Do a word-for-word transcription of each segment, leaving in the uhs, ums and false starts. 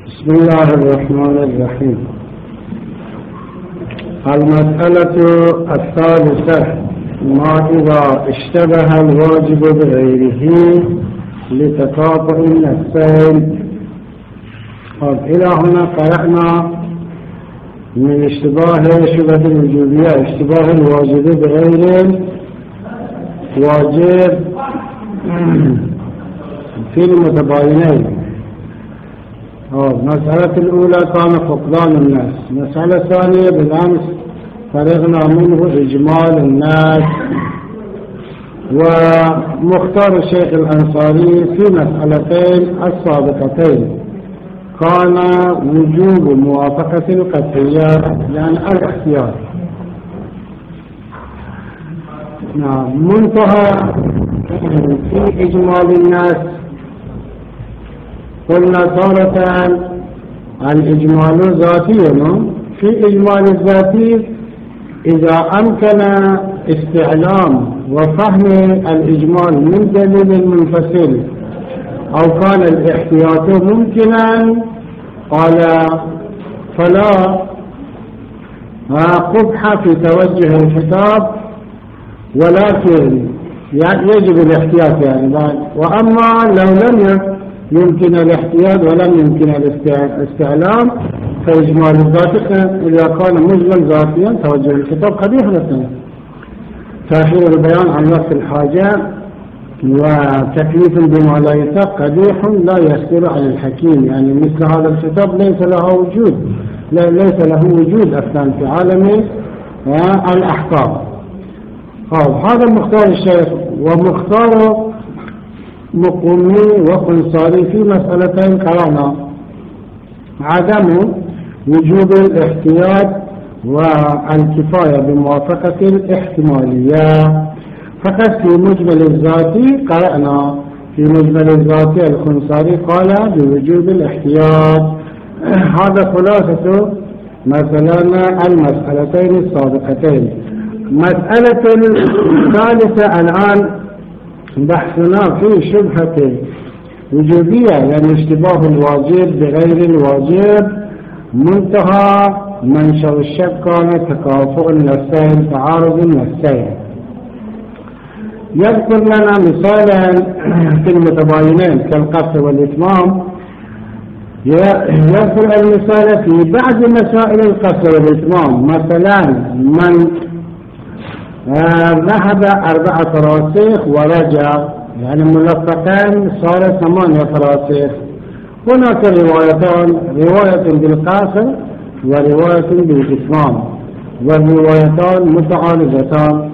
بسم الله الرحمن الرحيم. المسألة الثالثة: ما إذا اشتبه الواجب بغيره لتكافؤ النفسين. طب إلى هنا قرأنا من اشتباه شبهة الوجوبية اشتباه الواجب بغير واجب في المتباينين. المسألة الأولى كان فقدان الناس. المسألة الثانية بالأمس فرغنا منه إجمال الناس. ومختار الشيخ الأنصاري في مسألتين السابقتين كان وجوب موافقة القطعيات يعني الاختيار. نعم. منتهى في إجمال الناس قلنا تارة الإجمال ذاتي. في إجمال الذاتي إذا أمكن استعلام وفهم الإجمال من دليل منفصل أو كان الاحتياط ممكنا قال فلا قبح في توجه الخطاب، ولكن يجب الاحتياط يعني. وأما لو لم يمكن الاحتياط ولم يمكن الاستعلام فإجمال الذات إذا كان مجمل ذاتيا توجه الخطاب قبيح مثلا. تأخير البيان عن وقت الحاجة وتكليف بما لا يطاق قبيح لا يصدر عن الحكيم، يعني مثل هذا الخطاب ليس له وجود ليس له وجود أصلا في عالم الأحكام. هذا مختار الشيخ. ومختار مقومي وقنصاري في مسألتين قرانا: عدم وجوب الاحتياط والكفاية بموافقة الاحتمالية. فقط في مجمل الذاتي قرأنا في مجمل الذاتي القنصاري قال بوجوب الاحتياط. هذا خلاصة مثلا المسألتين السابقتين. مسألة الثالثة الآن بحثنا في شبهة وجوبية يعني اشتباه الواجب بغير الواجب. منتهى منشأ الشك كان تكافؤ النفسين تعارض النفسين. يذكر لنا مثالا في المتباينين كالقطع والإتمام. يذكر المثال في بعض مسائل القطع والإتمام. مثلا من آه ذهب أربعة فراسخ ورجع يعني ملفقان صار ثمانية فراسخ. هناك روايتان: رواية بالقاصر ورواية بالإتمام، والروايتان متعارضتان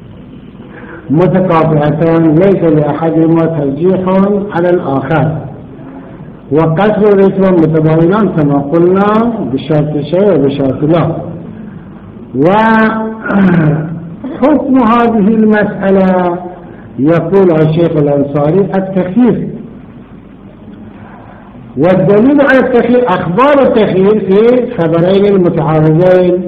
متكافئتان ليس لأحدهما ترجيح على الآخر. وقصر والإتمام متباينان كما قلنا بشرط شيء وبشرط لا. و حكم هذه المسألة يقول الشيخ الأنصاري التخيير. والدليل على التخيير أخبار التخيير في خبرين المتعارضين.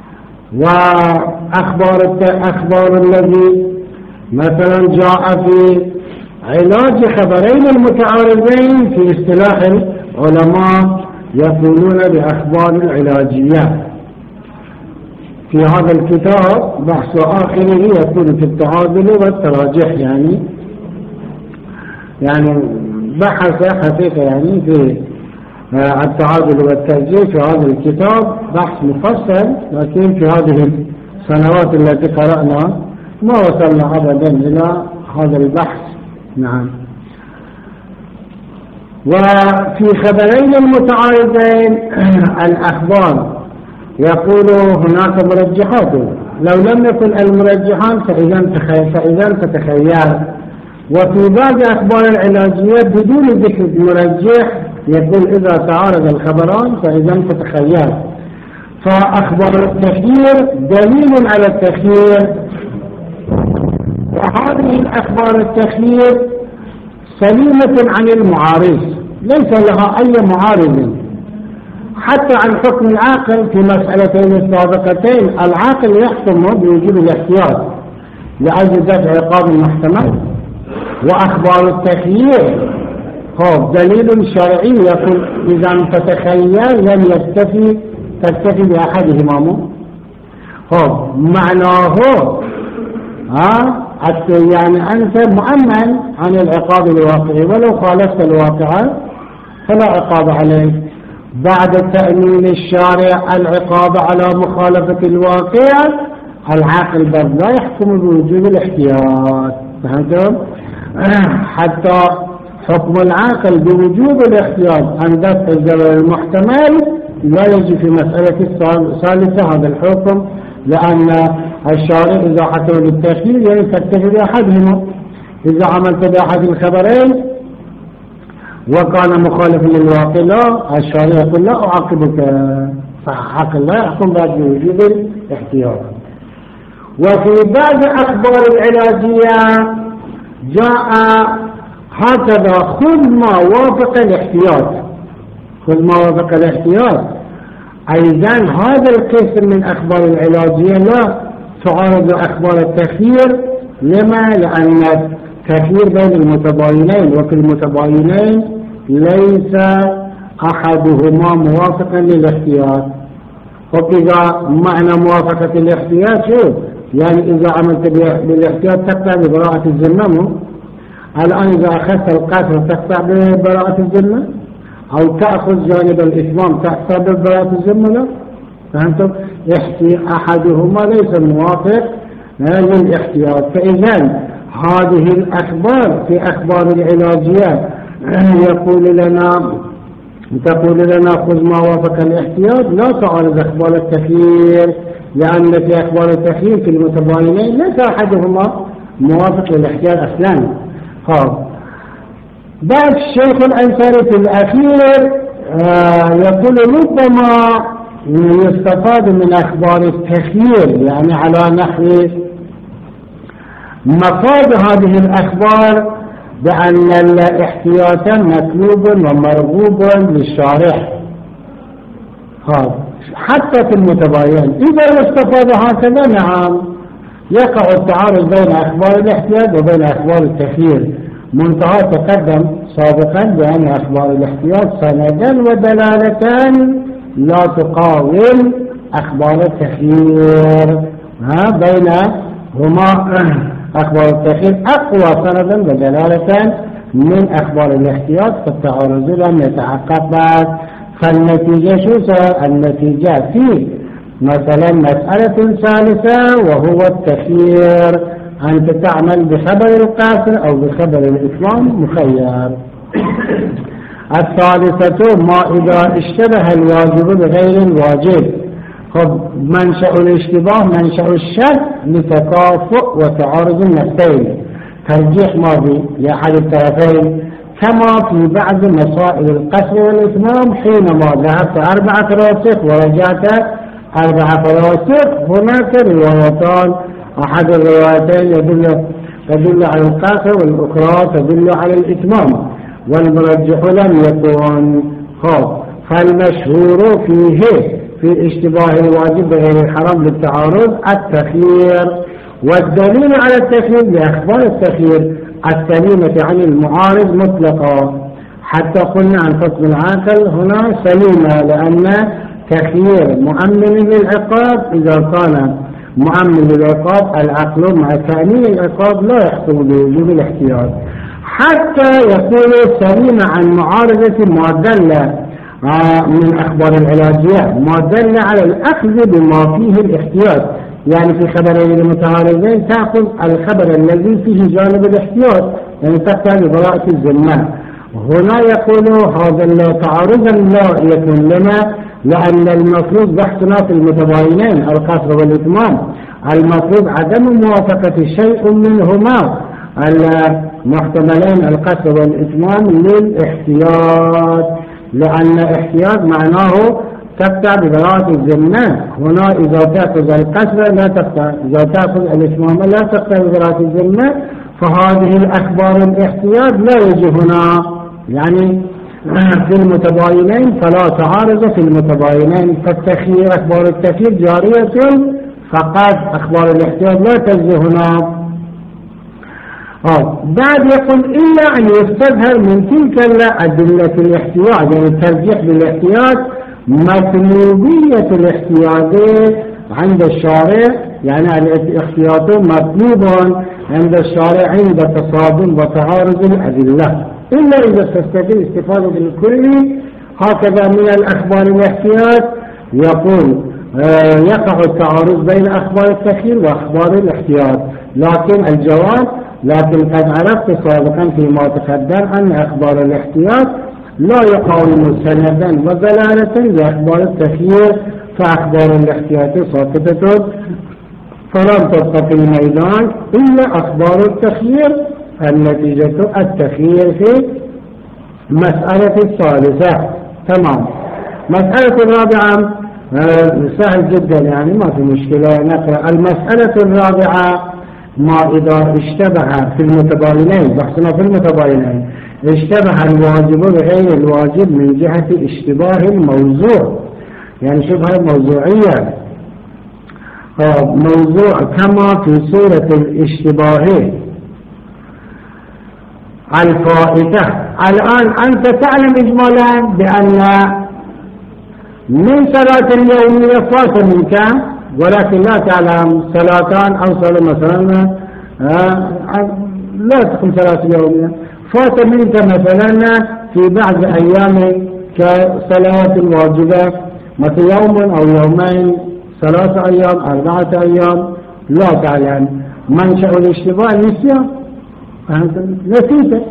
وأخبار أخبار الذي مثلا جاء في علاج خبرين المتعارضين في اصطلاح العلماء يقولون بأخبار العلاجيات. في هذا الكتاب بحث آخره يكون في التعادل والتراجح يعني يعني بحث حقيقة يعني في التعادل والترجيح في هذا الكتاب بحث مفصل، لكن في هذه السنوات التي قرأنا ما وصلنا أبدا إلى هذا البحث. نعم. وفي خبرين المتعارضين الأخبار يقول هناك مرجحات. لو لم يكن المرجحان فإذا تتخير. وفي بعض أخبار العلاجيات بدون ذكر مرجح يقول إذا تعارض الخبران فإذا تتخير. فأخبار التخيير دليل على التخيير. وهذه الأخبار التخيير سليمة عن المعارض، ليس لها أي معارض. حتى عن حكم العاقل في مسألتين السابقتين العاقل يحكم بوجوب الاحتياط لأجل دفع عقاب المحتمل. وأخبار التخيير خب دليل شرعي يقول إذا تتخيل لم يكتفي تكتفي بأحدهما مو خب معناه ها يعني أنت مؤمن عن العقاب الواقعي ولو خالفت الواقع فلا عقاب عليك. بعد تأمين الشارع العقاب على مخالفة الواقع العاقل بل لا يحكم بوجوب الاحتياط. فهمتم؟ حتى حكم العاقل بوجوب الاحتياط عند الزمن المحتمل لا يجي في مسألة الثالثة هذا الحكم، لأن الشارع إذا حكم بالتخيير يعني تكتفي بأحدهما. إذا عملت بأحد الخبرين وكان مخالفا للواقع لا الشارع يقول لا أعاقبك، فعاقل لا يحكم بعد بوجوب الاحتياط. وفي بعض أخبار العلاجية جاء هكذا خذ ما وافق الاحتياط، خذ ما وافق الاحتياط. أيضا هذا القسم من أخبار العلاجية لا تعارض أخبار التخيير. لما؟ لأن التخيير بين المتباينين وفي المتباينين ليس أحدهما موافقا للاحتياط. وإذا معنى موافقة الاحتياط شو؟ يعني إذا عملت بالاحتياط تقطع ببراءة الذمة. الآن إذا أخذت القتل تقطع ببراءة الذمة أو تأخذ جانب الإتمام تقطع ببراءة الذمة لا. فهمتم؟ أحدهما ليس موافق للاحتياط. فإذا هذه الأخبار في أخبار العلاجيات يقول لنا تقول لنا خذ ما وافق الاحتياط لا تعارض أخبار التخيير، لأن في أخبار التخيير في المتباينين ليس أحدهما موافق للاحتياط أصلا. بعد الشيخ الأنصاري في الأخير آه يقول ربما يستفاد من أخبار التخيير يعني على نحو مفاد هذه الأخبار بأن الاحتياط مطلوب ومرغوب للشارع حتى في المتباين. إذا استفاد هكذا نعم يقع التعارض بين أخبار الاحتياط وبين أخبار التخيير. منتهى تقدم سابقا بأن أخبار الاحتياط سندا ودلالتان لا تقاوم أخبار التخيير. ها بينهما أخبار التخيير أقوى سندا ودلالة من أخبار الاحتياط، فالتعارض لم يتحقق بعد. فالنتيجة شو صار؟ النتيجة في مثلا مسألة ثالثة وهو التخيير، أنت تعمل بخبر القاصر أو بخبر الإتمام مخير. الثالثة ما إذا اشتبه الواجب بغير الواجب. خب منشأ الاشتباه منشأ الشك لتكافؤ وتعارض النفسين، ترجيح ماضي لأحد الطرفين، كما في بعض مسائل القصر والإتمام حينما ذهبت أربعة راسخ ورجعت أربعة راسخ. هناك روايتان، أحد الروايتين يدل تدل على القصر والأخرى تدل على الإتمام، والمرجح لم يكن. خب فالمشهور فيه في اشتباه الواجب بغير الحرام للتعارض التخيير. والدليل على التخيير بأخبار التخيير السليمة عن المعارض مطلقا، حتى قلنا عن حكم العاقل هنا سليمة، لأن تخيير مؤمن للعقاب إذا كان مؤمن للعقاب العقل مع تأمين العقاب لا يحكم بوجوب الاحتياط. حتى يكون سليمة عن معارضة ما دل من أخبار العلاجية ما دل على الأخذ بما فيه الاحتياط. يعني في خبرين المتعارضين تأخذ الخبر الذي فيه جانب الاحتياط، يعني تقتل براءة الذمة. هنا يقول هذا التعارض لا يكون لنا، لأن المفروض بحثنا في المتباينين القصر والإتمام، المفروض عدم موافقة شيء منهما المحتملين القصر والإتمام للاحتياط، لأن احتياط معناه تقطع ببراءة الذمة. هنا إذا تأخذ القصر لا تقطع، إذا تأخذ الإتمام لا تقطع ببراءة الذمة. فهذه الأخبار الاحتياط لا يجي هنا، يعني في المتباينين فلا تعارض في المتباينين. فالتخيير أخبار التخيير جارية، فقط أخبار الاحتياط لا تجي هنا. آه. بعد يقول إلا أن يستظهر من تلك أدلة الاحتياط، يعني الترجيح بالاحتياط مطلوبية الاحتياط عند الشارع، يعني الاحتياط مطلوب عند الشارع عند تصادم وتعارض الأدلة، إلا إذا تستطيع استفادة بالكل. هكذا من الأخبار الاحتياط يقول آه يقع التعارض بين أخبار التخيير وأخبار الاحتياط، لكن الجواب لكن قد عرفت سابقا فيما تقدم أن أخبار الاحتياط لا يقاوم سندا ودلالة لأخبار التخيير، فأخبار الاحتياط ساقطة فلم تبقى في الميدان إلا أخبار التخيير. النتيجة التخيير في مسألة الثالثة. تمام. مسألة الرابعة آه سهل جدا، يعني ما في مشكلة نقرأ. المسألة الرابعة ما إذا اشتبه في المتباينين، بحثنا في المتباينين اشتبه الواجب بغير الواجب من جهة اشتباه الموضوع، يعني شبهة موضوعية آه موضوع كما في صورة الاشتباه الفائتة. الآن أنت تعلم إجمالا بأن من صلاة اليومية فات منك، ولكن لا تعلم صلاتان أو صلاة مثلا آه لا تكون صلاة اليومية فات منك مثلا في بعض أيام كصلاة الواجبة، مثل يوم أو يومين، ثلاثة أيام، أربعة أيام، لا تعلم. منشأ الاشتباه النسيان، نسيته.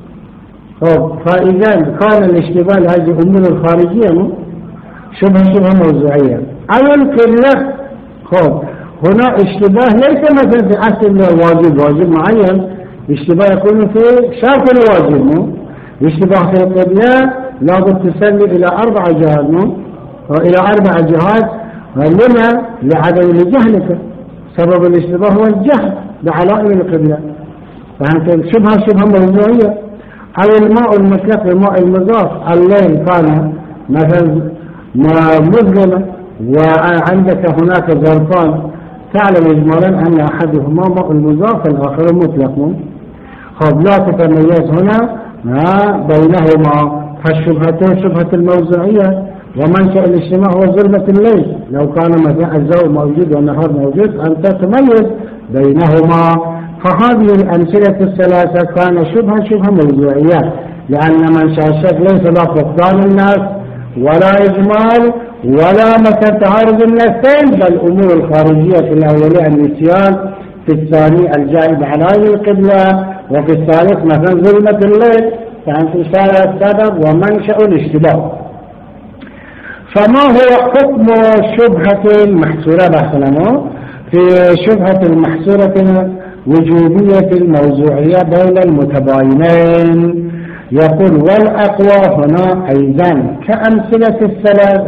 فإذا كان الاشتباه هذه أمور الخارجية شبه شبه موضوعية. أول كله خب هنا اشتباه ليس مثلا في أصل الواجب واجب معين، اشتباه يكون في شرط الواجب. مو اشتباه في القبلة لابد تصلي إلى أربع جهات، مو إلى أربع جهات. لما؟ لعدم لجهلك. سبب الاشتباه هو الجهل بعلائم القبلة، فهمت؟ شبه شبه موضوعية. أو الماء المطلق الماء المضاف، الليل كان مثلا مظلمة وعندك هناك ظرفان، تعلم إجمالا أن أحدهما ماء المضاف والآخر مطلق. خب لا تتميز هنا بينهما، فالشبهتين شبهة الموضوعية. ومنشأ الاجتماع هو ظلمة الليل، لو كان مثلا الجو موجود والنهار موجود أنت تميز بينهما. فهذه الأمثلة الثلاثة كان شبه شبه موضوعية، لأن منشأ الشك ليس لا فقدان الناس ولا إجمال ولا مثل تعارض النفسين، بل أمور الخارجية في الأولية النسيان، في الثاني الجانب على القبلة، وفي الثالث مثلا ظلمة الليل. فأنت إشارة السبب ومنشأ الاشتباه. فما هو حكم شبهة المحصورة بحثنا في شبهة المحصورة وجوبية الموضوعية بين المتباينين؟ يقول والأقوى هنا أيضا كأمثلة الثلاث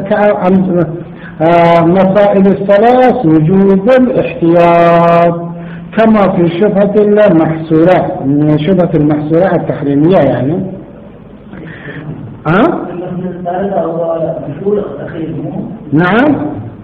كمسائل الثلاث وجوب الاحتياط كما في شبهة المحصورة، شبهة المحصورة التحريمية يعني. ها؟ نعم.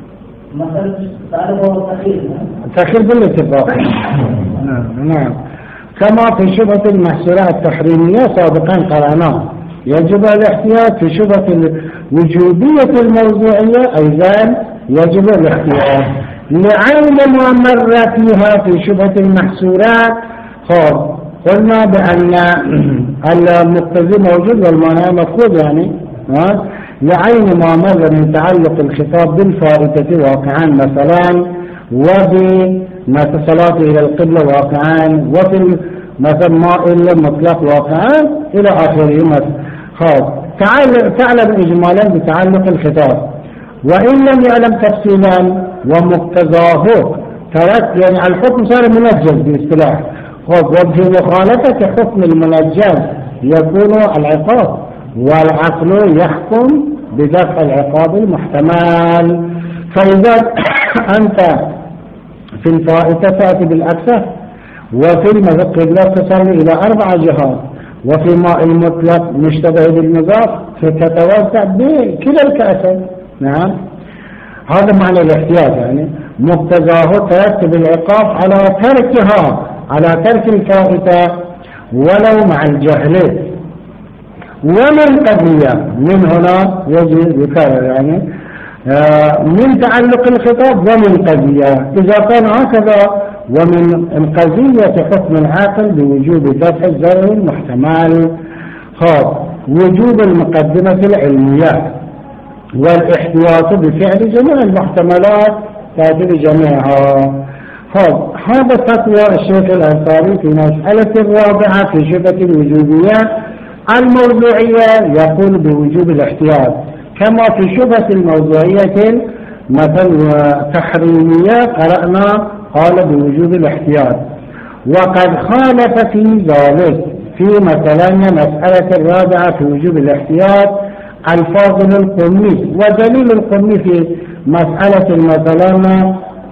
تأخير بالاتفاق. نعم. كما في شبهة المحصورة التحريمية سابقا قرأناه، يجب الاحتياط. في شبهة وجوبية الموضوعية أيضا يجب الاحتياط لعين ما مر فيها في شبهة المحصورات. خب قلنا بأن المقتضي موجود والمانع مفقود، يعني ها لعين ما مر من تعلق الخطاب بالفائتة واقعا مثلا، وبمتصلاته إلى القبلة واقعا، وفي مثلا ماء المطلق واقعا إلى آخره. خب تعلم إجمالا بتعلق الخطاب، وإن لم يعلم تفصيلا ومقتضاه ترك، يعني الحكم صار منجز باصطلاح. خب وجه مخالفة حكم المنجز يكون العقاب، والعقل يحكم بدفع العقاب المحتمل. فإذا أنت في الفائتة تأتي بالأكثر، وفي القبلة تصل إلى أربع جهات، وفي ماء المطلق مشتبه بالمضاف فتتوسع بكلا الكأسين. نعم هذا معنى الاحتياط، يعني مقتضاه ترتب العقاب على تركها على ترك الفائتة ولو مع الجهل. ومن قضية، من هنا يجي ذكر يعني من تعلق الخطاب ومن قضية، إذا كان هكذا ومن القضية حكم العاقل بوجوب دفع الضرر المحتمل. خاص وجوب المقدمة العلمية والاحتياط بفعل جميع المحتملات تأتي بجميعها. هذا فتوى الشيخ الأنصاري في مسألة الرابعة في شبهة الوجوبية الموضوعية، يقول بوجوب الاحتياط، كما في شبهة الموضوعية مثل تحريمية قرأنا قال بوجوب الاحتياط. وقد خالف في ذلك في مثلا مسألة الرابعة في وجوب الاحتياط الفاضل القمي. ودليل القمي في مسألة مثلا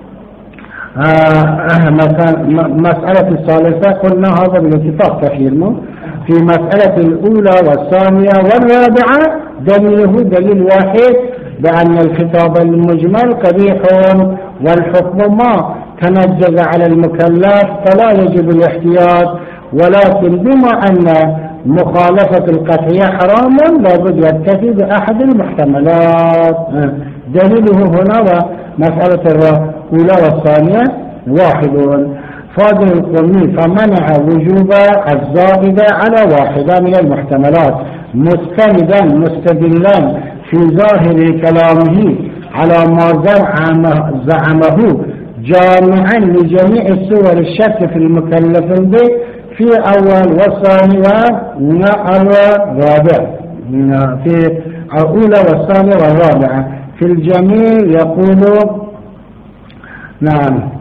آه مسألة الثالثة قلنا هذا بالاتفاق تخيرنا. في مسألة الأولى والثانية والرابعة دليله دليل واحد بأن الخطاب المجمل قبيح والحكم ما تنجز على المكلف فلا يجب الاحتياط، ولكن بما أن مخالفة القطعية حرام لابد يكتفي بأحد المحتملات. دليله هنا مسألة الأولى والثانية واحد. فاضل القمي فمنع وجوب الزائدة على واحدة من المحتملات مستندا مستدلا في ظاهر كلامه على ما زعمه جامعا لجميع الصور الشك في المكلف به في أول والثاني والرابع، في الأولى والثانية والرابعة في الجميع يقول نعم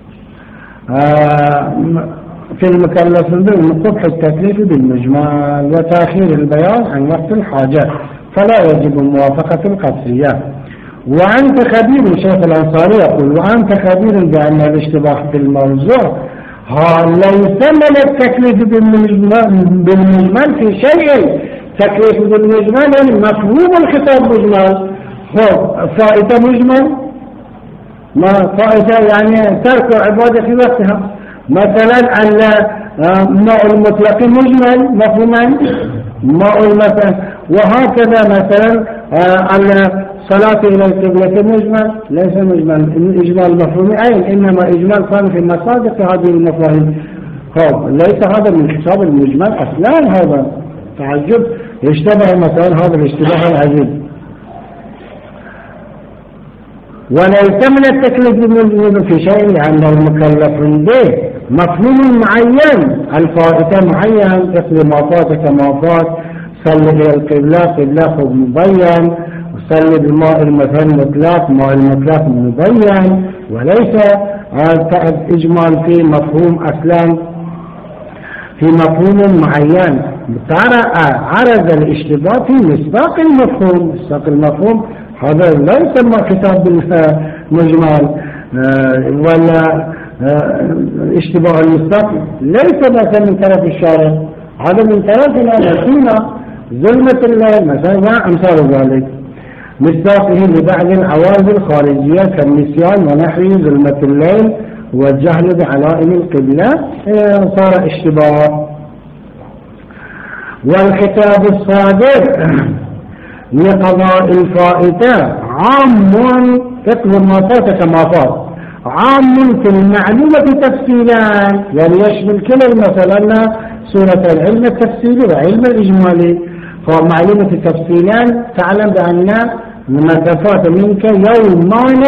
آه في المكلف به من قبح التكليف بالمجمل وتأخير البيان عن وقت الحاجة فلا يجب موافقة القطعية. وأنت خبير، شيخ الأنصاري يقول وأنت خبير بأن الاشتباه في الموضوع ها ليس من التكليف بالمجمل في شيء. تكليف بالمجمل مفهوم الخطاب مجمل، فائدة مجمل ما فائدة يعني ترك عبادة في وقتها. مثلا الماء المطلق مجمل مفهوما ماء المثل، وهكذا مثلا الصلاة إلى القبلة مجمل ليس مجمل إجمال مفهوم أين، إنما إجمال كان في المصادق هذه المفاهيم. ليس هذا من حساب المجمل أصلا، هذا تعجب يشتبه مثلا هذا الاشتباه العجيب. وليس من التكليف بالمجمل في شيء لأن المكلف به مفهوم معين، الفائتة معين مثل ما فات كما فات، صلي إلى القبلة قبلة مبين، وصلي بالماء المثل مطلق ماء المطلق مبين، وليس إجمال في مفهوم أصلا في مفهوم معين. عرض الاشتباه في مصداق المفهوم. مصداق المفهوم هذا لا يسمى كتاب المجمل ولا اشتباه المصداق، ليس مثلا من طرف الشارع، هذا من طرفنا نسينا ظلمة الليل مثلا أمثال ذلك. مصداقه لبعض العوارض الخارجية كالنسيان ونحو ظلمة الليل والجهل بعلائم القبلة صار اشتباه. والخطاب الصادر لقضاء الفائتة عام يطلب ما فات كما فات، عام في المعلومة تفصيلا، يعني يشمل كل مثلا سورة العلم التفصيلي وعلم الإجمالي. فمعلومة تفصيلا تعلم بأن ما تفات منك يومان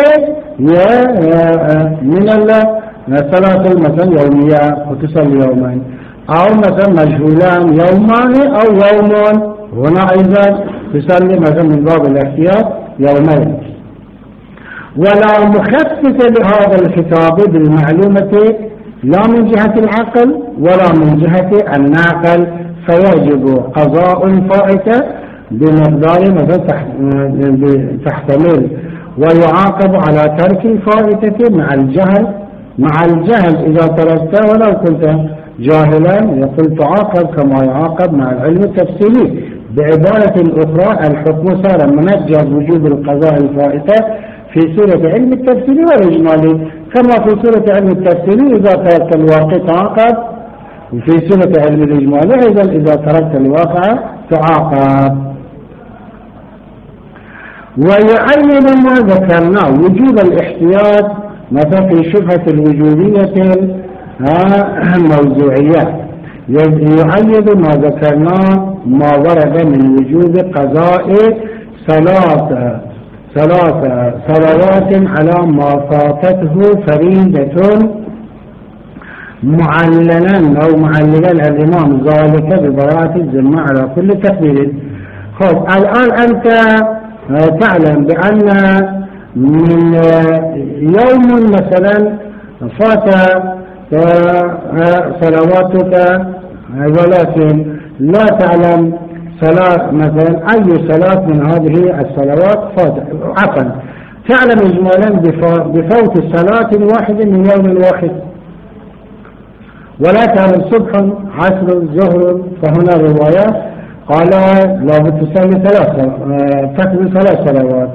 من الصلاة مثلا يومية وتصلي يومين، أو مثلا مجهولان يومان أو يوم، هنا أيضا تصلي مثلا من باب الاحتياط يومين. ولا مخصص لهذا الخطاب بالمعلومة لا من جهة العقل ولا من جهة الناقل، فيجب قضاء الفائتة بمقدار مثلا تحتمل، ويعاقب على ترك الفائتة مع الجهل. مع الجهل إذا تركته ولو كنت جاهلا يقول تعاقب كما يعاقب مع العلم التفصيلي. بعبارة أخرى الحكم صار منجز وجوب القضاء الفائتة في سورة علم التفصيل والإجمالي كما في سورة علم التفسير إذا تركت الواقع تعاقب، وفي سورة علم الإجمال أيضا إذا تركت الواقع تعاقب. ويعين ما ذكرناه وجوب الاحتياط مثلا في شبهة الوجوبية الموضوعية، يعين ما ذكرناه ما ورد من وجوب قضاء ثلاث ثلاث صلوات على ما فاتته فريدة معللا أو معللا الإمام ذلك ببراءة الذمة على كل تكبير. خب الآن أنت تعلم بأن من يوم مثلا فات صلواتك ولكن لا تعلم صلاة مثلا أي صلاة من هذه الصلوات فات، عفوا تعلم إجمالا بفوت صلاة واحدة من يوم واحد، ولا تعلم صبح عصر ظهر، فهنا روايات قال لابد تصلي ثلاث تكمل ثلاث صلوات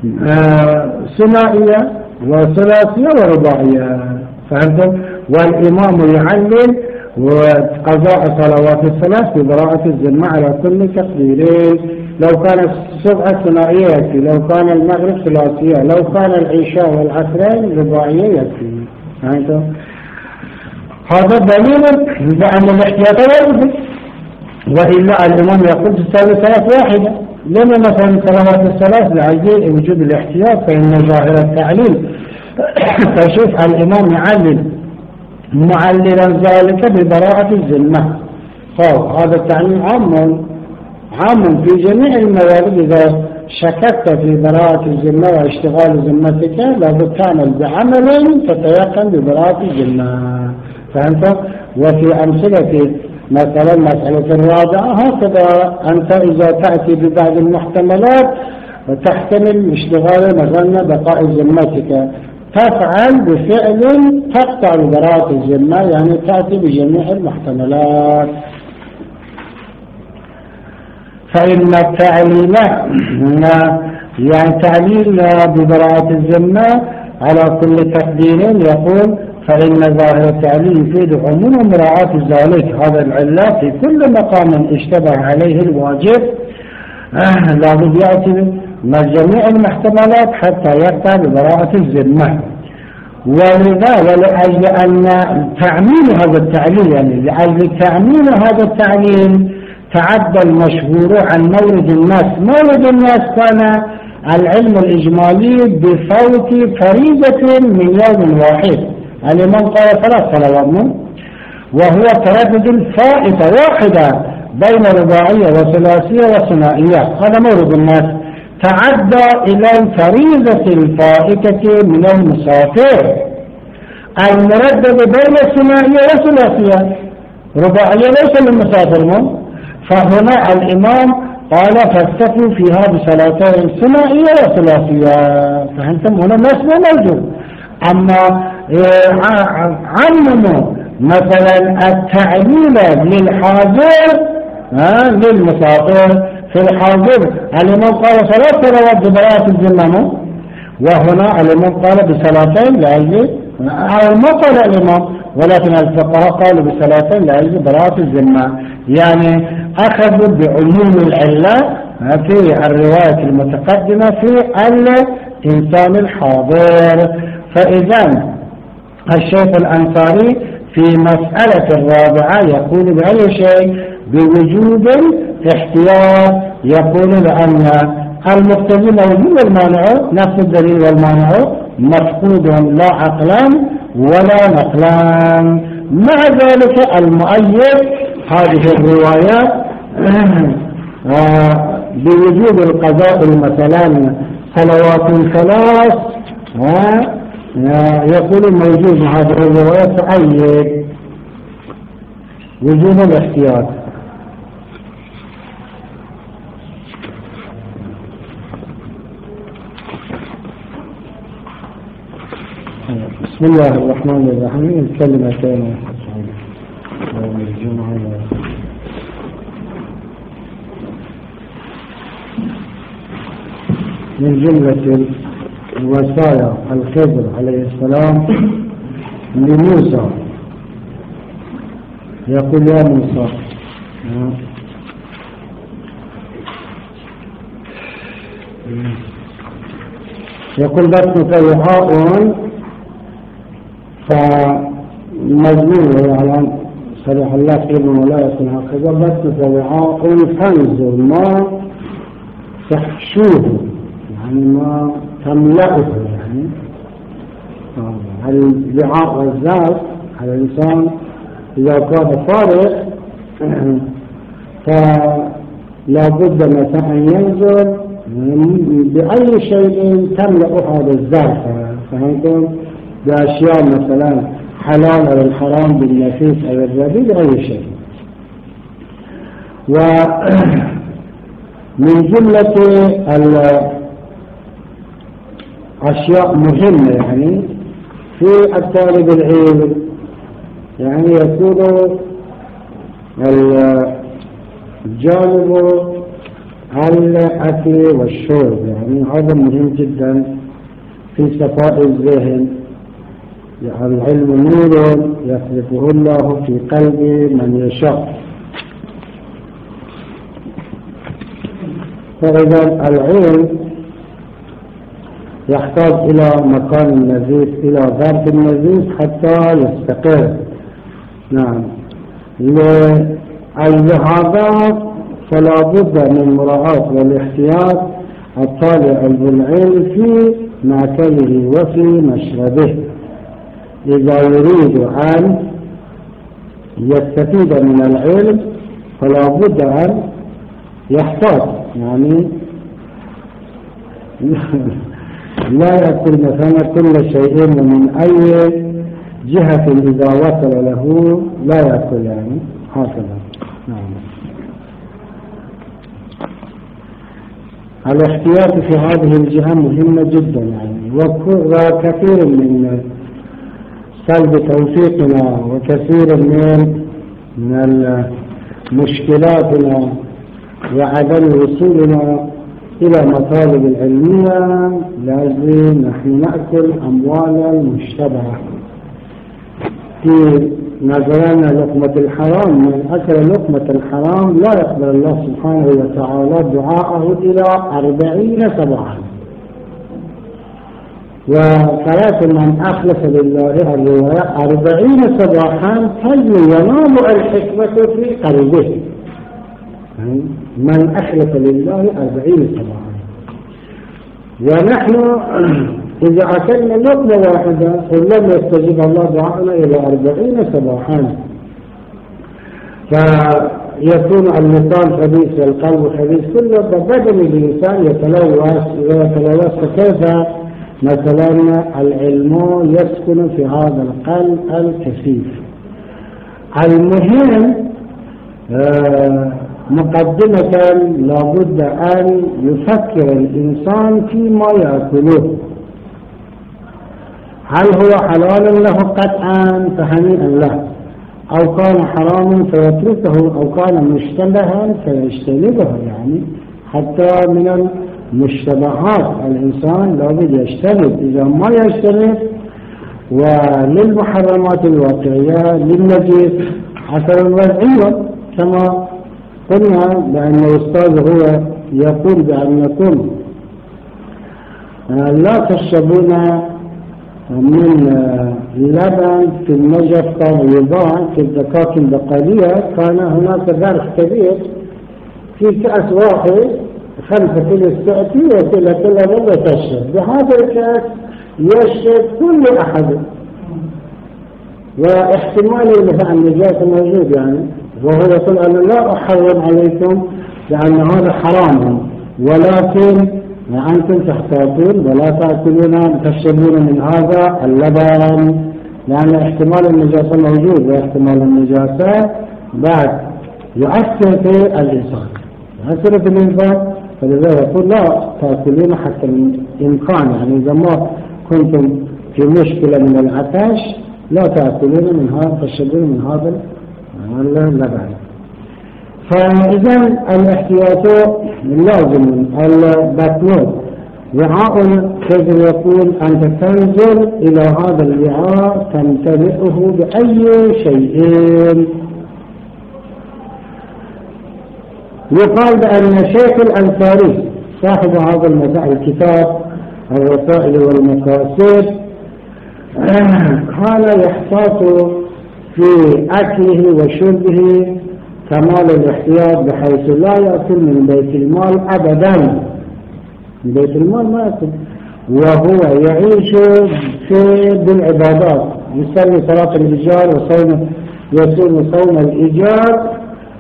ثنائية وثلاثية ورباعية، فهمتم؟ والإمام يعلل وقضاء صلوات الثلاث ببراءة الذمة على كل تقدير. لو كان الصبح ثنائية يكفي، لو كان المغرب ثلاثية، لو كان العشاء والعصرين رباعية يكفي، فهمتم؟ هذا دليل بأن الاحتياط واجب، وإلا الإمام يقول تصلي صلاة واحدة. لما مثلا صلوات الثلاث لعجل وجود الاحتياط فإن ظاهر التعليل فشوف الإمام يعلل معللا ذلك ببراءة الذمة. هذا التعليل عام عام في جميع الموارد. إذا شككت في براءة الذمة واشتغال ذمتك لابد تعمل بعمل تتيقن ببراءة الذمة، فهمت؟ وفي أمثلة مثلا مسألة الرابعة هكذا، أنت إذا تأتي ببعض المحتملات تحتمل اشتغال مثلا بقاء ذمتك، تفعل بفعل تقطع براءة الذمة، يعني تأتي بجميع المحتملات. فإن التعليل يعني تعليل ببراءة الذمة على كل تقدير يقول فإن ظاهر التعليل يفيد عموم مراعاة ذلك. هذا العلة في كل مقام اشتبه عليه الواجب آه لابد يأتي من جميع المحتملات حتى يقطع ببراءة الذمة. ولذا ولأجل أن تعميم هذا التعليل يعني لأجل تعميم هذا التعليل تعدى المشهور عن مورد الناس. مورد الناس كان العلم الإجمالي بفوت فريدة من يوم واحد. الإمام قال ثلاث صلوات وهو تردد فائتة واحدة بين رباعية وثلاثية وثنائية، هذا مورد الناس. تعدى إلى الفريضة الفائتة من المسافر المردد بين الثنائية والثلاثية، رباعية ليس للمسافر. فهنا الإمام قال فاستكوا فيها بصلاتين ثنائية وثلاثية، فهمتم؟ هنا الناس ما موجود. أما عمموا مثلا التعليل للحاضر للمسافر. في الحاضر الإمام قال ثلاث صلوات ببراءة الذمة، وهنا الإمام قال بصلاتين لأجل أو ما قال الإمام، ولكن الفقهاء قالوا بصلاتين لأجل براءة الذمة، يعني أخذوا بعموم العلة في الرواية المتقدمة في الإنسان الحاضر. فإذا الشيخ الأنصاري في مسألة الرابعة يقول بأي شيء بوجود احتياط، يقول لأن المقتضي موجود والمانع نفس الدليل والمانع مفقود لا عقلا ولا نقلا. مع ذلك المؤيد هذه الروايات بوجود القضاء مثلا صلوات ثلاث يقول موجود هذه الروايات تؤيد وجود الاحتياط. بسم الله الرحمن الرحيم. الكلمتين يوم الجمعة من جملة وصايا الخضر عليه السلام لموسى، يقول يا موسى يقول بطنك وعاء فمجنون على صريح الله خير ولا يكون هكذا، بطنك وعاء كنز ما تحشوه يعني ما تملأه، يعني الوعاء والذات على الإنسان إذا كان فارغ فلا بد مثلا أن ينظر بأي شيء تملأ هذا الذات، فهمتم؟ بأشياء مثلا حلال أو الحرام بالنفيس أو الربي بأي شيء. ومن جملة الأشياء مهمة يعني في الطالب العلم يعني يكون الجانب الأكل والشرب، يعني هذا مهم جدا في صفاء الذهن. يعني العلم نور يخلقه الله في قلب من يشاء. فإذا العلم يحتاج إلى مكان نزيف، إلى ظرف نزيف حتى يستقر. نعم، للذهابات فلا بد من مراعاة والاحتياط الطالع بالعلم في مأكله وفي مشربه إذا يريد أن يستفيد من العلم، فلا بد أن يحتاط، يعني لا يأكل مثلا كل شيء من أي جهة إذا وصل له لا يأكل، يعني هكذا. نعم. الاحتياط في هذه الجهة مهمة جدا، يعني وكثير من سلب توفيقنا وكثير من من مشكلاتنا وعدم وصولنا إلى مطالب العلمية لازم نحن نأكل أموال المشتبهة. في نظرنا لقمة الحرام، من أكل لقمة الحرام لا يقبل الله سبحانه وتعالى دعاءه إلى أربعين صباحا. وثلاث من أخلص لله الرواية أربعين صباحا تجري ينام الحكمة في قلبه. من أخلص لله أربعين صباحا، ونحن إذا أكلنا لقمة واحدة فلم يستجيب الله دعاءنا إلى أربعين صباحا. فيكون اللسان خبيث والقلب خبيث، كل بدن الإنسان يتلوث ويتلوث. كيف مثلا العلم يسكن في هذا القلب الكثيف؟ المهم آه مقدمة لابد أن يفكر الإنسان فيما يأكله، هل هو حلال له قطعا فهنيئا له، أو كان حراما فيتركه، أو كان مشتبها فيجتنبه. يعني حتى من المشتبهات الإنسان لابد يجتنب، إذا ما يجتنب وللمحرمات الواقعية للنجس أثر وضعية. كما قلنا بأن الأستاذ هو يقول بأنكم لا تشربون من اللبن في النجف كان يباع في الدكاكين البقالية، كان هناك ظرف كبير في كأس واحد خمسة كيلو تأتي وكل كل مرة تشرب، بهذا الكأس يشرب كل أحد، واحتمال النجاسة موجود يعني. وهو يقول أنا لا أحرم عليكم لأن هذا حرام، ولكن أنتم تحتاطون ولا تأكلون تشربون من هذا اللبن، لأن احتمال النجاسة موجود، واحتمال النجاسة بعد يؤثر في الإنسان، يؤثر في الإنسان. فلذا يقول لا تأكلون حتى الإمكان، يعني إذا ما كنتم في مشكلة من العطش لا تأكلون من هذا، تشربون من هذا اللبن. فإذا الاحتياط لازم. البطنوت وعاء كيف يقول أنت تنظر إلى هذا الوعاء تمتلئه بأي شيء. يقال بأن الشيخ الأنصاري صاحب هذا المسائل الكتاب الرسائل والمقاصد كان يحتاط في أكله وشربه كمال الاحتياط بحيث لا يأكل من بيت المال أبدا. من بيت المال ما يأكل، وهو يعيش في بالعبادات، يصلي صلاة الإيجار وصوم يصوم صوم الإيجار،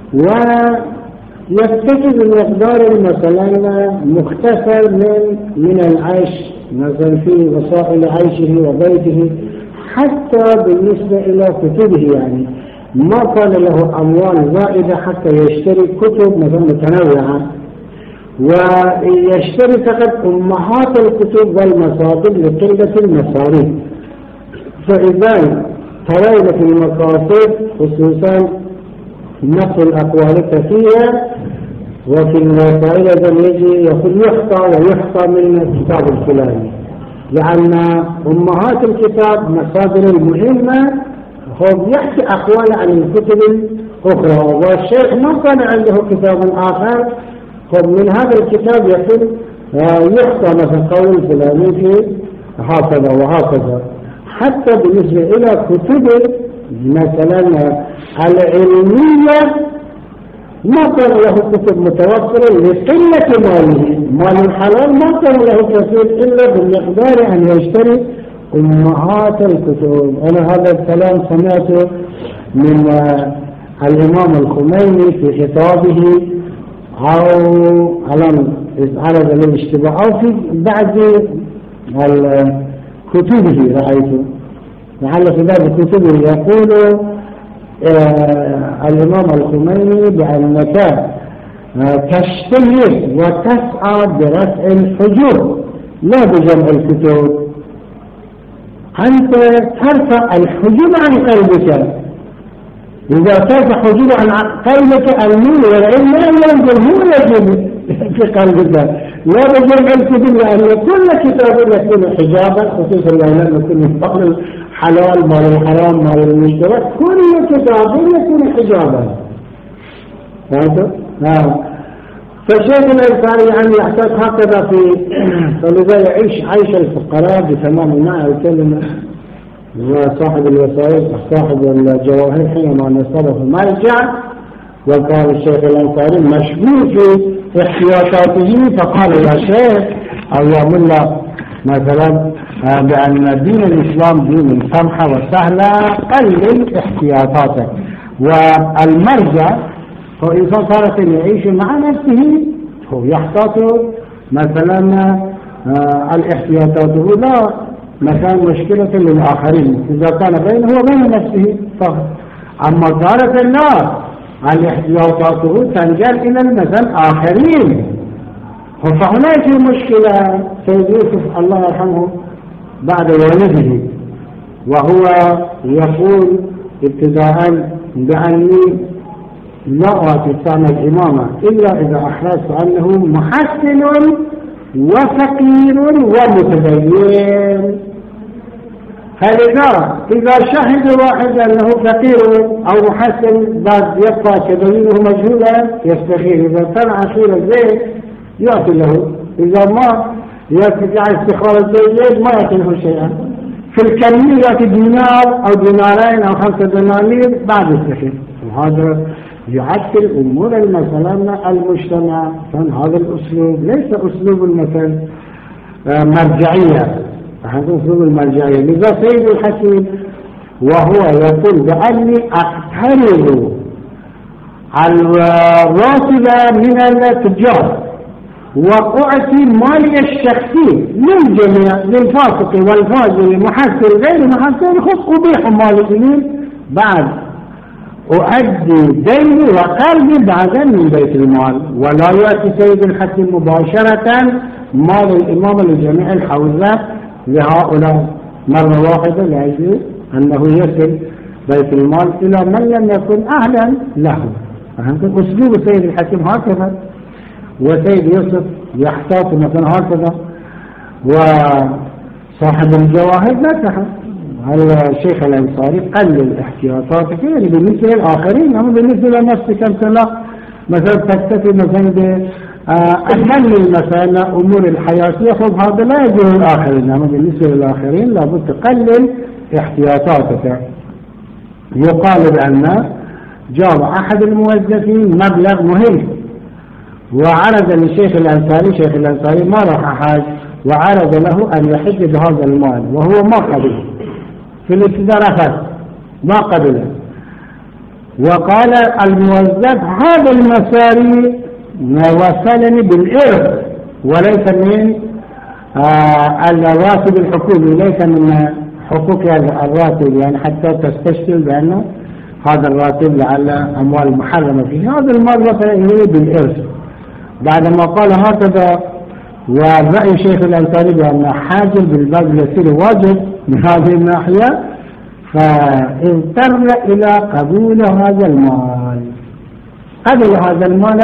ويتخذ المقدار مثلا مختصر من من العيش مثلا في وسائل عيشه وبيته، حتى بالنسبة إلى كتبه يعني ما كان له أموال زائدة حتى يشتري كتب مثلا متنوعة، ويشتري فقط أمهات الكتب والمصادر لقلة المصاريف. فإذا ترون في المقاصد خصوصا نقل الأقوال الكثيرة، وفي الوسائل إذا يجي يقول يحصى ويحصى من الكتاب الفلاني، لأن أمهات الكتاب مصادر المهمة هو يحكي أقوال عن الكتب الأخرى، والشيخ ما كان عنده كتاب آخر من هذا الكتاب يقول يحصى مثلا قول فلاني في هكذا وهكذا. حتى بالنسبة إلى كتب مثلا العلمية ما كان له كتب متوفرة لقلة ماله، مال الحلال ما كان له كثير إلا بالمقدار أن يشتري أمهات الكتب. أنا هذا الكلام سمعته من الإمام الخميني في خطابه أو على عرض الاشتباه أو في بعض كتبه رأيته، لعل في بعض كتبه يقول آه الإمام الخميني بأنك آه تجتهد وتسعى برفع الحجوب لا بجمع الكتب. أنت ترفع الحجوب عن قلبك، إذا ترفع حجوب عن قلبك النور والعلم لا ينزل هو يجب في قلبك لا بجمع الكتب، لأن كل كتاب يكون حجابا، خصوصا لأنه يكون من فضل حلال مال الحرام مال المشترك، كل كتاب يكون حجابا. فهمت؟ نعم. فالشيخ الأنصاري يعني يحتاج هكذا في فلذا يعيش عيش الفقراء بتمام معنى الكلمة. وصاحب الوسائل صاحب الجواهر حينما نصبه مرجع، وكان الشيخ الأنصاري مشغول في احتياطاته، فقال يا شيخ أو يا ملا مثلا بأن دين الإسلام دين سمحة وسهلة، قلل احتياطاتك. والمرجع هو إنسان صارت يعيش مع نفسه، هو يحتاط مثلا الاحتياطات لا مثلا مشكلة للآخرين إذا كان بينه وبين نفسه فقط. أما صارت الناس الاحتياطاته تنجل إلى المثل آخرين، فهناك مشكلة. سيد يوسف الله يرحمه بعد ولده وهو يقول ابتداء بأني لا أتسامى الإمامة إلا إذا أحرصت أنه محسن وفقير ومتدين. فلذا إذا شهد واحد أنه فقير أو محسن بعد يبقى تدينه مجهولا يستخير، إذا طلع خير الزيت يأتي له، إذا ما يستطيع استخارة الزيت ما يأتي له شيئا. في الكمية يأتي دينار أو دينارين أو خمسة دنانير بعد يستخير. وهذا يعكر أمور مثلا المجتمع. هذا الأسلوب ليس أسلوب المثل مرجعية، هذا أسلوب المرجعية. لذا سيد الحكيم وهو يقول بأني أقترض الراتب من التجار وأعطي مالي الشخصي للجميع، للفاسق والفاجر محسن غير محسن، خذ أبيح مالي بعد أؤدي ديني وقرضي بعدا من بيت المال. ولا يأتي سيد الحكيم مباشرة مال الإمام لجميع الحوزات لهؤلاء مرة واحدة، لأجل أنه يصل بيت المال إلى من لم يكن أهلا له. أسلوب سيد الحكيم هكذا، وسيد يوسف يحتاط مثلا هكذا. وصاحب الجواهر نكح. الشيخ الأنصاري قلل احتياطاتك يعني بالنسبة للآخرين، أما بالنسبة لنفسك أنت لا، مثلا تكتفي مثلا بأقل مثلا أمور الحياتية، فهذا لا يجوز للآخرين، أما بالنسبة للآخرين لابد تقلل احتياطاتك. يقال بأن جاب أحد الموظفين مبلغ مهم وعرض للشيخ الأنصاري، الشيخ الأنصاري ما راح حاج، وعرض له أن يحج بهذا المال وهو ما قبل في الابتداء، ما قبله، وقال الموظف هذا المساري وصلني بالإرث وليس من آه الراتب الحكومي، ليس من حقوق الراتب، يعني حتى تستشكل بأنه هذا الراتب لعل أموال محرمة فيه، هذا المال وصل بالإرث. بعدما قال هكذا ورأي شيخ الأنصاري بأن حاجل بالباب يصير واجب من هذه الناحية، فاضطر إلى قبول هذا المال، قبل هذا المال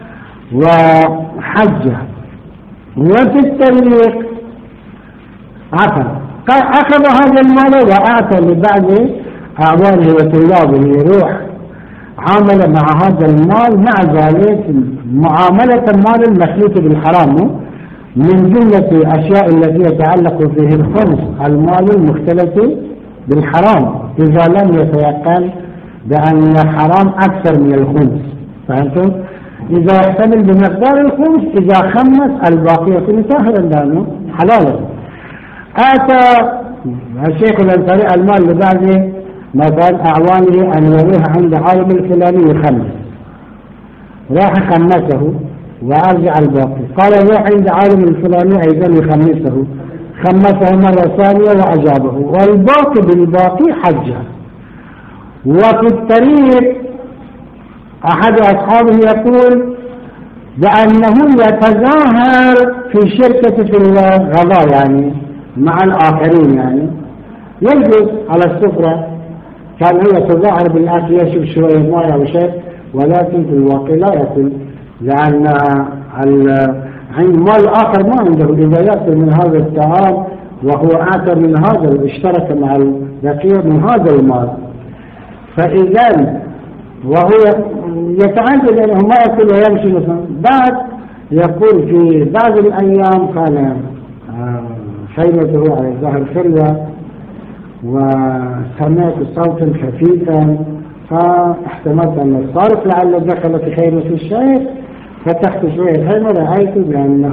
وحجه. وفي التطليق عفوا أخذ هذا المال وأعطى لبعض أعوانه وطلابه يروح عامل مع هذا المال، مع ذلك معاملة المال المخلوط بالحرام من جملة الأشياء التي يتعلق فيه الخمس المال المختلط بالحرام إذا لم يتيقن بأن حرام أكثر من الخمس، فهمتم؟ إذا يحتمل بمقدار الخمس، إذا خمس الباقي يكون طاهرا لأنه حلالا. آتى الشيخ الأنصاري المال لبعض مثلا أعوانه أن يروح عند عالم الفلاني يخمس، راح خمسه وأرجع الباقي، قال روح عند عالم الفلاني أيضا يخمسه، خمسه مرة ثانية وأجابه، والباقي بالباقي حجه. وفي الطريق أحد أصحابه يقول بأنه يتظاهر في شركة في الغذاء يعني مع الآخرين، يعني يجلس على السفرة، كان هو يتظاهر بالأكل، يشرب شوية ماء أو شيء، ولكن في الواقع لا يأكل، لأن المال الآخر ما عنده، إذا يأكل من هذا الطعام وهو أعطى من هذا اشترك مع البقية من هذا المال، فإذا وهو يتعجل أنه ما يأكل ويمشي مثلا. بعد يقول في بعض الأيام كان خيمته على ظهر خلوة وسمعت صوتا خفيفا، فاحتملت أن الصارف لعل دخل في خيمة الشيخ، فتحت شوية الخيمة رأيت بأنه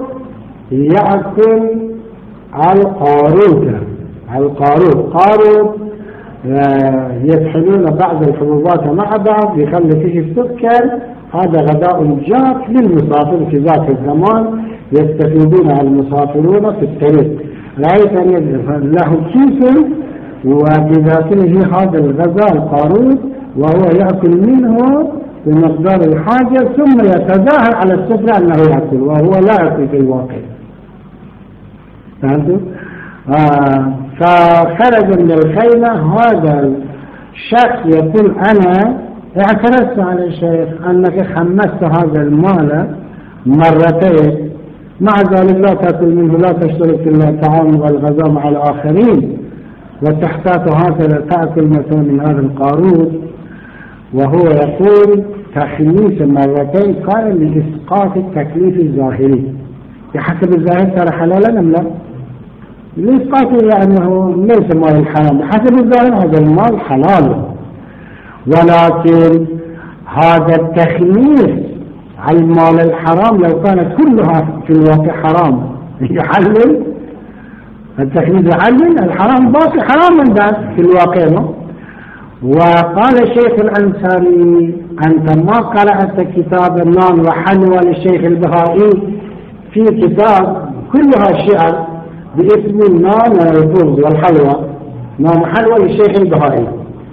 يأكل القاروط. القاروط قاروط يطحنون بعض الحبوبات مع بعض يخلي فيه السكر، هذا غذاء جاف للمسافر في ذات الزمان يستفيدون المسافرون في الطريق. رأيت أن له كيس وبذاته هذا الغذاء القاروط وهو يأكل منه بمقدار الحاجة، ثم يتظاهر على السفرة أنه يأكل وهو لا يأكل في الواقع. فهمتوا؟ آه فخرج من الخيمة هذا الشخص يقول أنا اعترضت على الشيخ أنك خمست هذا المال مرتين، مع ذلك لا تأكل منه، لا تشترك في الطعام والغذاء مع الآخرين، وتحتاج هكذا تأكل مثلا من هذا القاروط. وهو يقول تخميس مرتين قال لإسقاط التكليف الظاهري، بحسب الظاهر ترى حلالا أم لا؟ لإسقاطه لأنه ليس مال الحرام، بحسب الظاهر هذا المال حلال، ولكن هذا التخميس على المال الحرام لو كانت كلها في الواقع حرام يحلل التخميس، يحلل الحرام باقي حراما بعد في الواقع. وقال الشيخ الأنصاري أنت ما قرأت كتاب النان وحلوى للشيخ البهائي، في كتاب كلها شعر باسم النان والفوز والحلوى، نان حلوى للشيخ البهائي،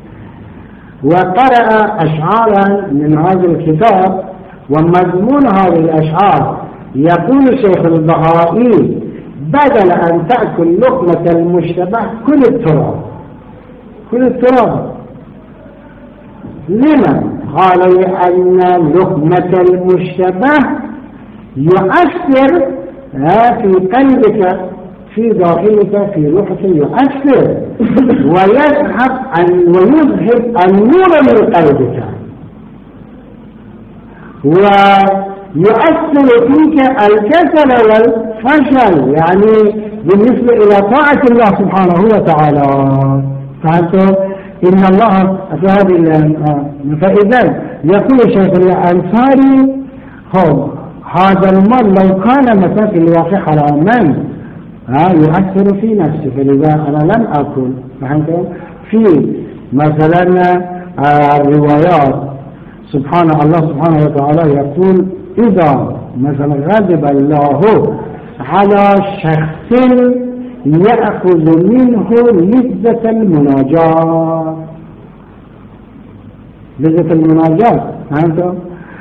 وقرأ أشعارا من هذا الكتاب، ومضمون هذه الأشعار يقول الشيخ البهائي بدل أن تأكل لقمة المشتبه كل التراب، كل التراب. لما؟ قال لأن لقمة المشتبه يؤثر في قلبك في داخلك في روحك يؤثر ويذهب ويذهب النور من قلبك ويؤثر فيك الكسل والفشل، يعني بالنسبة إلى طاعة الله سبحانه وتعالى. فهمتم؟ إن الله في هذه فإذا يقول الشيخ الأنصاري هو هذا المال لو كان مثلا في الواقع حراما يؤثر في نفسي، فلذا أنا لم أكل. فهمتم؟ في مثلا الروايات سبحان الله سبحانه وتعالى يقول إذا مثلا غضب الله على شخص يأخذ منه لذة المناجاة، لذة المناجاة. فهمتم؟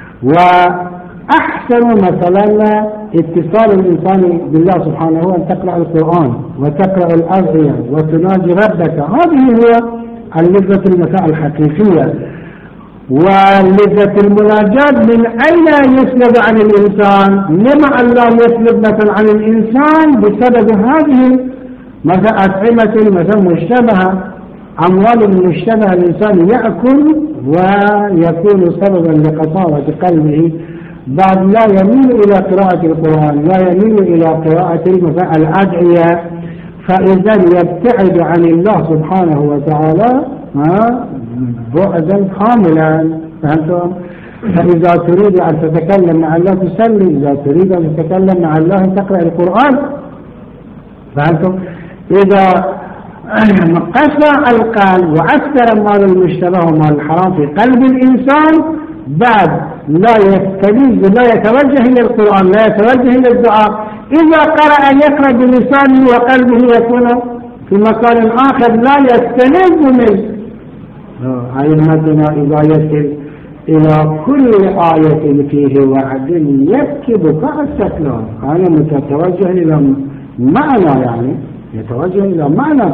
وأحسن مثلا اتصال الإنسان بالله سبحانه أن تقرأ القرآن وتقرأ الأدعية وتناجي ربك، هذه هي اللذة المساء الحقيقية. ولذة المناجاة من أين يسلب عن الإنسان؟ لما الله يسلب مثلا عن الإنسان؟ بسبب هذه مثلا أطعمة مثلا مشتبهة، أموال مشتبهة، الإنسان يأكل ويكون سببا لقساوة قلبه، بعد لا يميل إلى قراءة القرآن، لا يميل إلى قراءة الأدعية، فإذا يبتعد عن الله سبحانه وتعالى بعدا كاملا. فهمتم؟ فإذا تريد أن تتكلم مع الله تصلي، إذا تريد أن تتكلم مع الله تقرأ القرآن. فهمتم؟ إذا قسى القلب وأكثر مال المشتبه ومال الحرام في قلب الإنسان، بعد لا يستجيب، لا يتوجه إلى القرآن، لا يتوجه إلى الدعاء. إذا قرأ يقرأ بلسانه وقلبه يكون في مكان آخر لا يستلذ منه. أئمتنا إذا يصل إلى كل آية فيه وعد يبكي بكاء السكلان، أنا متوجه إلى معنى، يعني يتوجه إلى معنى.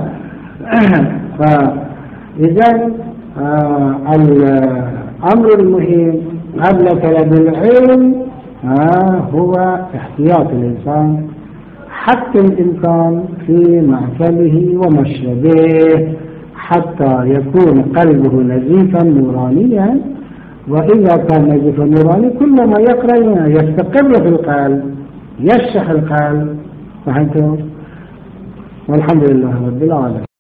فإذا الأمر المهم قبل طلب العلم هو احتياط الإنسان حتى الإنسان في مأكله ومشربه، حتى يكون قلبه نزيفا نورانيا. وإذا كان نزيفا نوراني كلما يقرأ يستقر في القلب، يشح القلب. فهمتم؟ والحمد لله رب العالمين.